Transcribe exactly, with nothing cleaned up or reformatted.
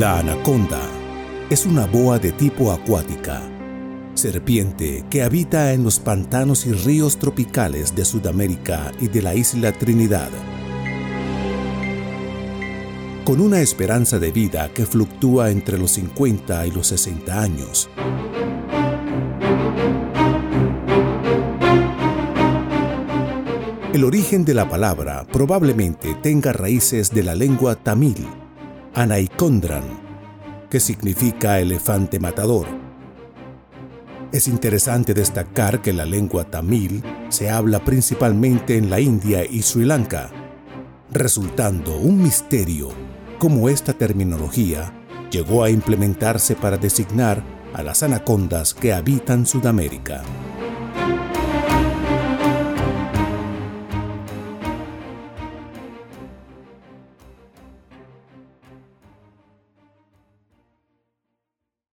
La anaconda es una boa de tipo acuática, serpiente que habita en los pantanos y ríos tropicales de Sudamérica y de la isla Trinidad. Con una esperanza de vida que fluctúa entre los cincuenta y los sesenta años. El origen de la palabra probablemente tenga raíces de la lengua tamil, anaikondran, que significa elefante matador. Es interesante destacar que la lengua tamil se habla principalmente en la India y Sri Lanka, resultando un misterio cómo esta terminología llegó a implementarse para designar a las anacondas que habitan Sudamérica.